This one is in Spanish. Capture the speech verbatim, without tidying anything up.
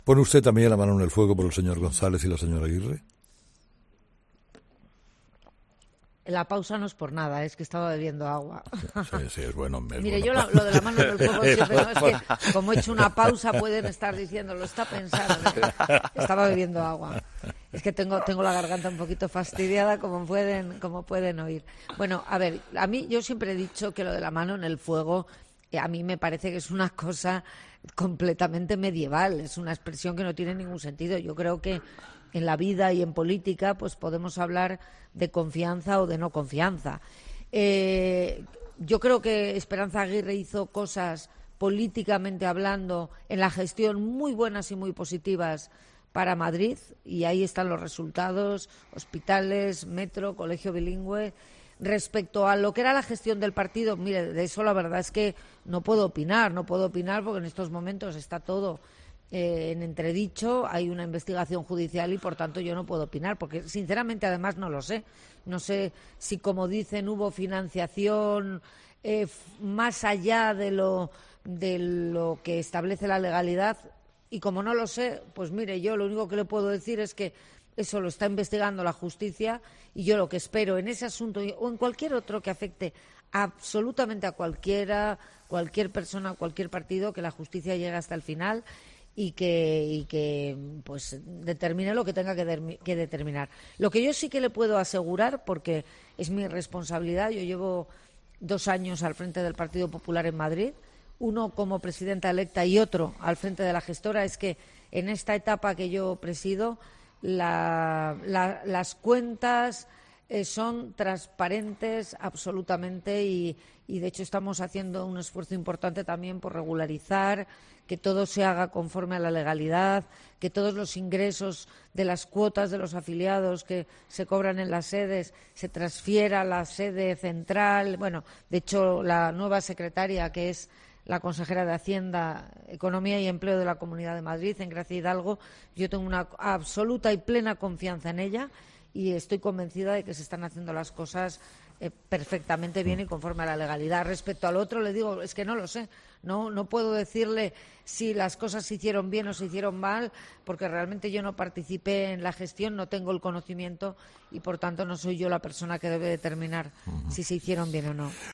¿Pone usted también la mano en el fuego por el señor González y la señora Aguirre? La pausa no es por nada, es que estaba bebiendo agua. Sí, sí, es bueno. Es Mire, bueno. yo lo, lo de la mano en el fuego siempre, no, es que como he hecho una pausa pueden estar diciendo, lo está pensando. Estaba bebiendo agua. Es que tengo tengo la garganta un poquito fastidiada, como pueden como pueden oír. Bueno, a ver, a mí yo siempre he dicho que lo de la mano en el fuego, eh, a mí me parece que es una cosa completamente medieval, es una expresión que no tiene ningún sentido. Yo creo que en la vida y en política pues podemos hablar de confianza o de no confianza. Eh, yo creo que Esperanza Aguirre hizo cosas políticamente hablando en la gestión muy buenas y muy positivas para Madrid y ahí están los resultados, hospitales, metro, colegio bilingüe. Respecto a lo que era la gestión del partido, mire, de eso la verdad es que no puedo opinar, no puedo opinar porque en estos momentos está todo Eh, en entredicho, hay una investigación judicial y por tanto yo no puedo opinar porque sinceramente además no lo sé, no sé si como dicen hubo financiación eh, más allá de lo, de lo que establece la legalidad y como no lo sé, pues mire, yo lo único que le puedo decir es que eso lo está investigando la justicia y yo lo que espero en ese asunto o en cualquier otro que afecte absolutamente a cualquiera, cualquier persona, cualquier partido, que la justicia llegue hasta el final y que, y que pues determine lo que tenga que, de, que determinar. Lo que yo sí que le puedo asegurar, porque es mi responsabilidad, yo llevo dos años al frente del Partido Popular en Madrid, uno como presidenta electa y otro al frente de la gestora, es que en esta etapa que yo presido la, la, las cuentas eh, son transparentes absolutamente y, y de hecho estamos haciendo un esfuerzo importante también por regularizar, que todo se haga conforme a la legalidad, que todos los ingresos de las cuotas de los afiliados que se cobran en las sedes se transfiera a la sede central. Bueno, de hecho, la nueva secretaria, que es la consejera de Hacienda, Economía y Empleo de la Comunidad de Madrid, Engracia Hidalgo, yo tengo una absoluta y plena confianza en ella y estoy convencida de que se están haciendo las cosas eh, perfectamente bien y conforme a la legalidad. Respecto al otro, le digo, es que no lo sé. No, no puedo decirle si las cosas se hicieron bien o se hicieron mal, porque realmente yo no participé en la gestión, no tengo el conocimiento y, por tanto, no soy yo la persona que debe determinar uh-huh. si se hicieron bien o no.